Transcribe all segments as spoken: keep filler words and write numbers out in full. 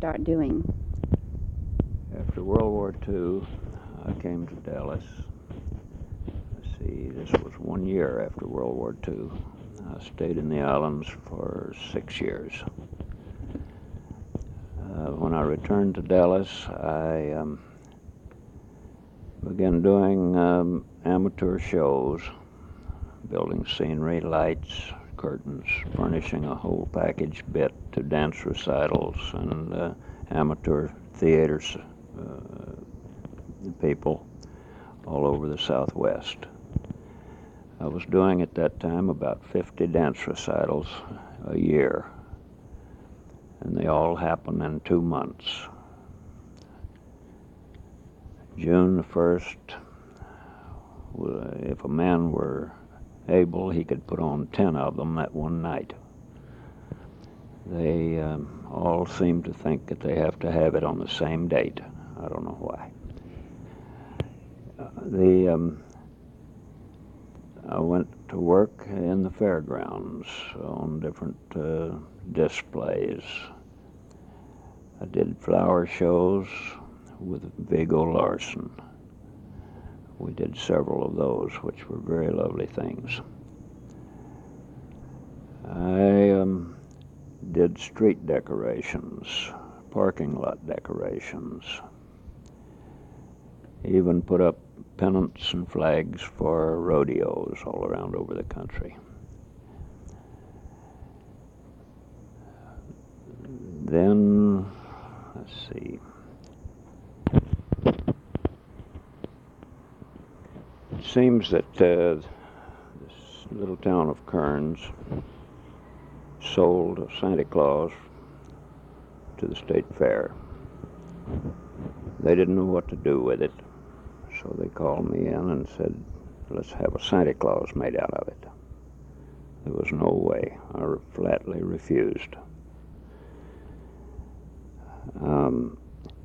start doing? After World War Two, I came to Dallas. Let's see, this was one year after World War Two. I stayed in the islands for six years. Uh, when I returned to Dallas, I um, began doing um, amateur shows, building scenery, lights, curtains, furnishing a whole package bit to dance recitals and uh, amateur theaters, uh, people all over the Southwest. I was doing at that time about fifty dance recitals a year, and they all happened in two months. June the first, if a man were able, he could put on ten of them that one night. They um, all seem to think that they have to have it on the same date. I don't know why. Uh, the um, I went to work in the fairgrounds on different uh, displays. I did flower shows with Viggo Larsen. We did several of those, which were very lovely things. I um, did street decorations, parking lot decorations, even put up pennants and flags for rodeos all around over the country. Then, let's see. It seems that uh, this little town of Kearns sold a Santa Claus to the state fair. They didn't know what to do with it, so they called me in and said, let's have a Santa Claus made out of it. There was no way. I flatly refused. Um,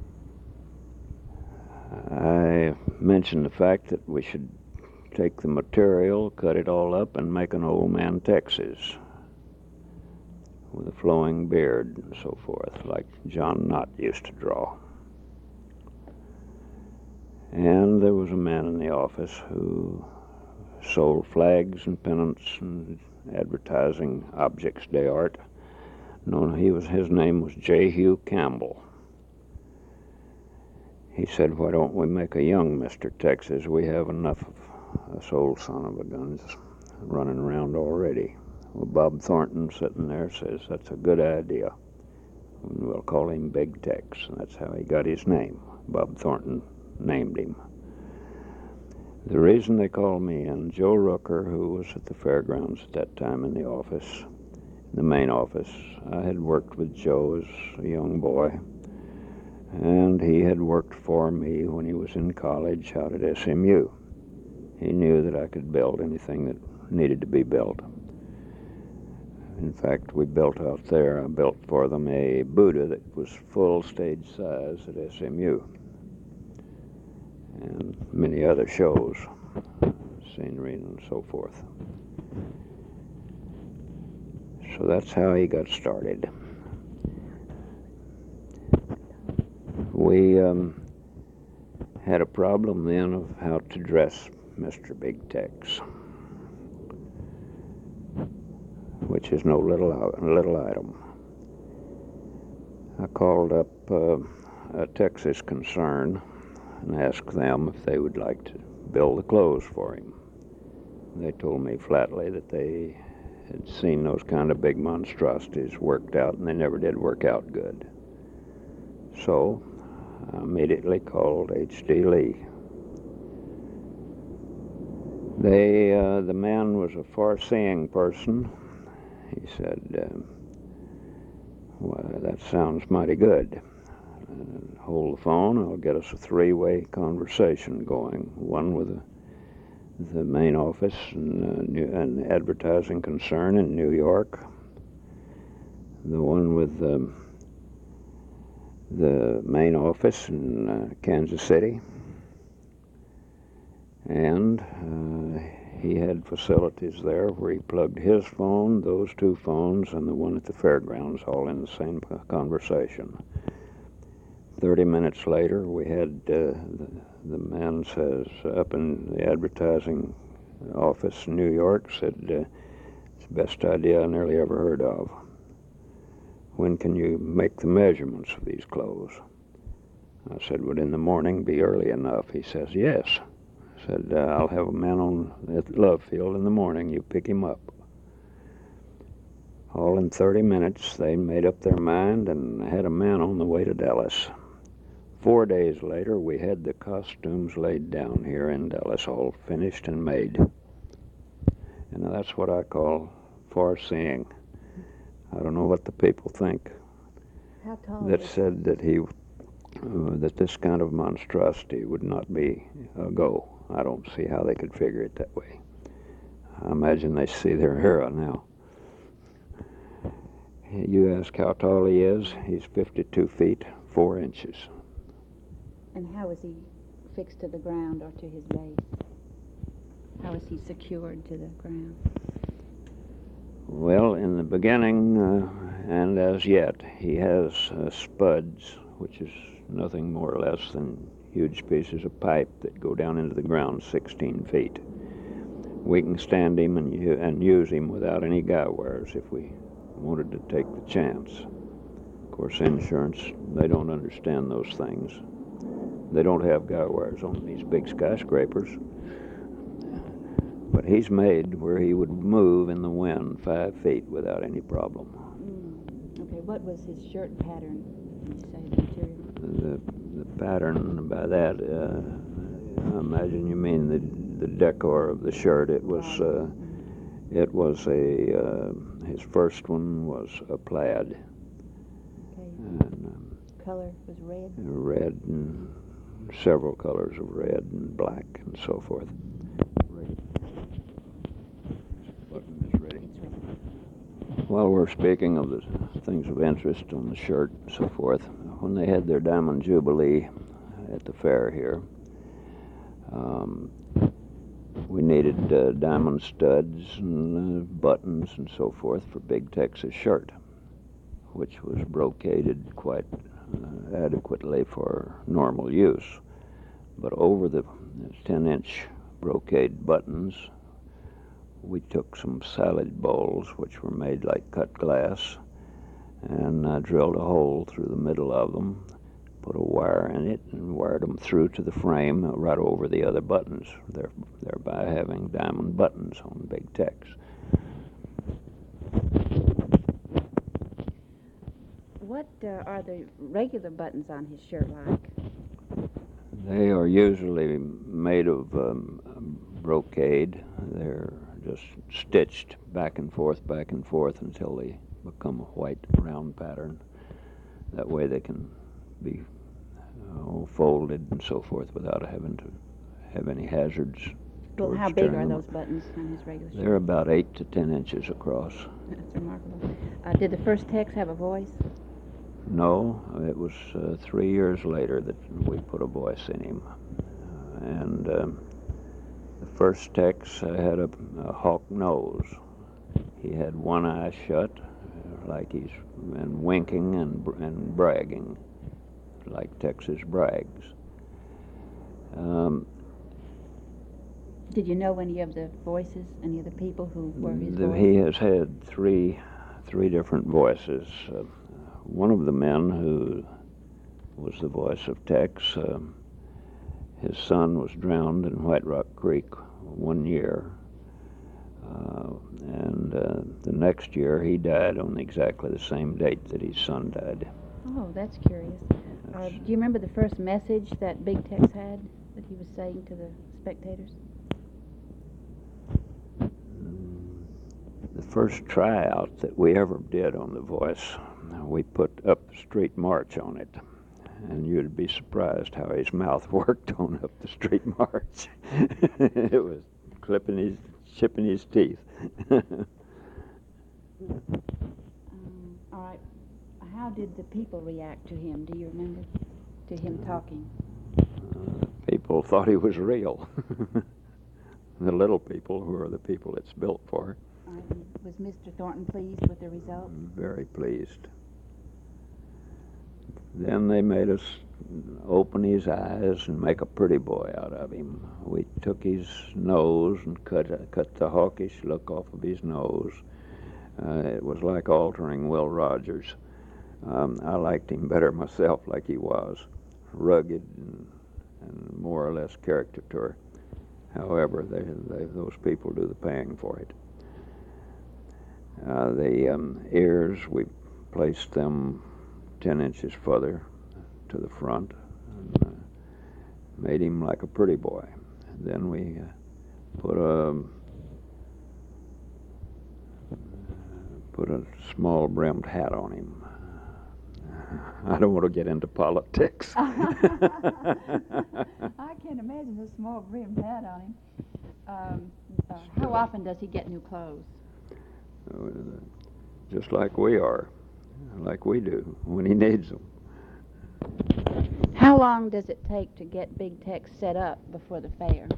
I mentioned the fact that we should take the material, cut it all up, and make an old man Texas with a flowing beard and so forth, like John Knott used to draw. And there was a man in the office who sold flags and pennants and advertising objects d'art. No, he was, his name was J. Hugh Campbell. He said, why don't we make a young Mister Texas? We have enough of us old son of a guns running around already. Well, Bob Thornton sitting there says, that's a good idea. And we'll call him Big Tex. And that's how he got his name. Bob Thornton named him. The reason they called me in, Joe Rooker, who was at the fairgrounds at that time in the office, the main office, I had worked with Joe as a young boy, and he had worked for me when he was in college out at S M U. He knew that I could build anything that needed to be built. In fact, we built out there, I built for them a Buddha that was full stage size at S M U, and many other shows, scenery and so forth. So that's how he got started. We um, had a problem then of how to dress Mister Big Tex, which is no little little item. I called up uh, a Texas concern and asked them if they would like to build the clothes for him. They told me flatly that they had seen those kind of big monstrosities worked out, and they never did work out good. So I immediately called H D Lee. They, uh, the man was a far-seeing person. He said, uh, well, that sounds mighty good. Uh, hold the phone, I'll get us a three-way conversation going. One with the, the main office and uh, new, an advertising concern in New York. The one with um, the main office in uh, Kansas City. And uh, he had facilities there where he plugged his phone, those two phones, and the one at the fairgrounds all in the same conversation. Thirty minutes later, we had uh, the, the man says up in the advertising office in New York said, uh, it's the best idea I nearly ever heard of. When can you make the measurements of these clothes? I said, would in the morning be early enough? He says, yes. I said, uh, I'll have a man on at Love Field in the morning. You pick him up. All in thirty minutes, they made up their mind and had a man on the way to Dallas. Four days later, we had the costumes laid down here in Dallas, all finished and made. And that's what I call foreseeing. I don't know what the people think. How tall That is said that he, uh, that this kind of monstrosity would not be a go. I don't see how they could figure it that way. I imagine they see their era now. You ask how tall he is. He's fifty-two feet, four inches. And how is he fixed to the ground or to his base? How is he secured to the ground? Well, in the beginning, uh, and as yet, he has uh, spuds, which is nothing more or less than huge pieces of pipe that go down into the ground sixteen feet. We can stand him and, and use him without any guy wires if we wanted to take the chance. Of course, insurance, they don't understand those things. They don't have guy wires on these big skyscrapers. But he's made where he would move in the wind five feet without any problem. Mm. Okay, what was his shirt pattern, did you say, the material? The, the pattern, by that, uh, I imagine you mean the, the decor of the shirt. It was, uh, it was a, uh, his first one was a plaid. Okay. And, um, color was red? Red and several colors of red and black and so forth. Button is ready. It's ready. While we're speaking of the things of interest on the shirt and so forth, when they had their Diamond Jubilee at the fair here, um, we needed uh, diamond studs and uh, buttons and so forth for Big Tex's shirt, which was brocaded quite uh, adequately for normal use. But over the ten-inch brocade buttons, we took some salad bowls, which were made like cut glass, and uh, drilled a hole through the middle of them, put a wire in it, and wired them through to the frame uh, right over the other buttons, there, thereby having diamond buttons on Big Tex. What uh, are the regular buttons on his shirt like? They are usually made of um, brocade. They're just stitched back and forth, back and forth until they become a white round pattern. That way they can be uh, folded and so forth without having to have any hazards. Well, how towards big turning are them. those buttons on his regular shirt? They're about eight to ten inches across. That's remarkable. Uh, did the first Tex have a voice? No, it was uh, three years later that we put a voice in him. Uh, and um, the first Tex uh, had a, a hawk nose. He had one eye shut, uh, like he's and winking and and bragging, like Texas brags. Um, Did you know any of the voices, any of the people who were his the, voice? he has had three three different voices. Uh, one of the men who was the voice of Tex, uh, his son was drowned in White Rock Creek one year. Uh, and uh, the next year he died on exactly the same date that his son died. Oh, that's curious. Uh, do you remember the first message that Big Tex had that he was saying to the spectators? The first tryout that we ever did on The Voice, we put Up the Street March on it. And you'd be surprised how his mouth worked on Up the Street March. It was clipping his, chipping his teeth. Um, all right. How did the people react to him? Do you remember? To him talking? Uh, people thought he was real. The little people, who are the people it's built for. Um, was Mister Thornton pleased with the result? Very pleased. Then they made us open his eyes and make a pretty boy out of him. We took his nose and cut uh, cut the hawkish look off of his nose. Uh, it was like altering Will Rogers. Um, I liked him better myself, like he was, rugged and, and more or less caricature. However, they, they, those people do the paying for it. Uh, the um, ears, we placed them ten inches further to the front and uh, made him like a pretty boy. And then we uh, put a put a small brimmed hat on him. I don't want to get into politics. I can't imagine a small brimmed hat on him. Um, uh, how often does he get new clothes? Uh, just like we are, like we do, when he needs them. How long does it take to get Big Tex set up before the fair?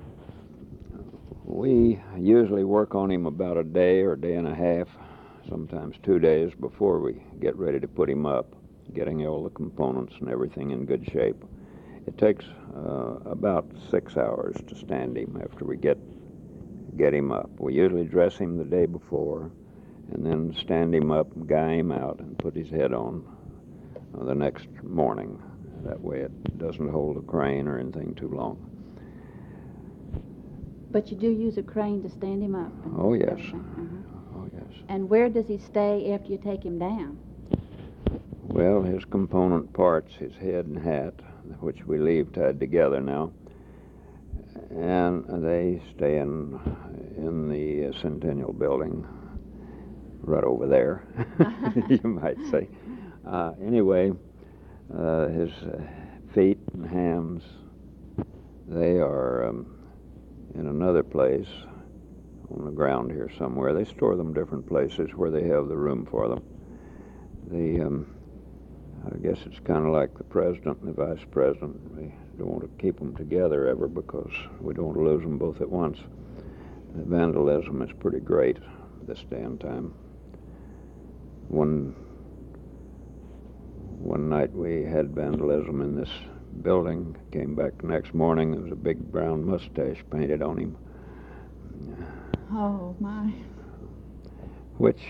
We usually work on him about a day or a day and a half, sometimes two days before we get ready to put him up, getting all the components and everything in good shape. It takes uh, about six hours to stand him after we get get him up. We usually dress him the day before and then stand him up, guy him out, and put his head on uh, the next morning. That way it doesn't hold a crane or anything too long. But you do use a crane to stand him up? and Oh, yes. everything? Uh-huh. Oh, yes. And where does he stay after you take him down? Well, his component parts, his head and hat, which we leave tied together now, and they stay in in the Centennial Building, right over there, you might say. Uh, anyway, uh, his uh, feet and hands, they are um, in another place on the ground here somewhere. They store them different places where they have the room for them. The um, I guess it's kind of like the president and the vice president. We don't want to keep them together ever because we don't want to lose them both at once. The vandalism is pretty great this day and time. One one night we had vandalism in this building. Came back the next morning, there was a big brown mustache painted on him. Oh, my. Which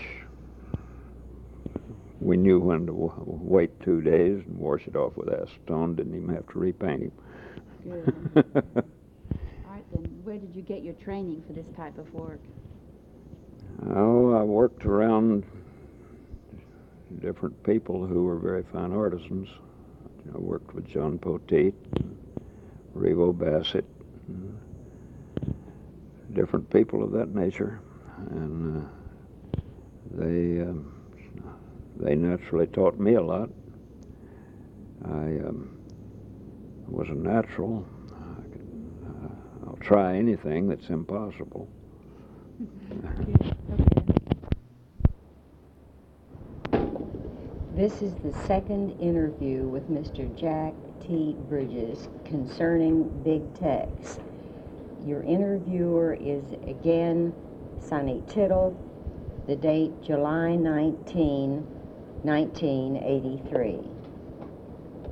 we knew when to w- wait two days and wash it off with acetone. Didn't even have to repaint him. Good. All right, then, where did you get your training for this type of work? Oh, I worked around different people who were very fine artisans. I worked with John Poteet, Revo Bassett, and different people of that nature, and uh, they um, they naturally taught me a lot. I um, was a natural. I could, uh, I'll try anything that's impossible. This is the second interview with Mister Jack T. Bridges concerning Big Tex. Your interviewer is again Sonny Tittle, the date July nineteenth, nineteen eighty-three.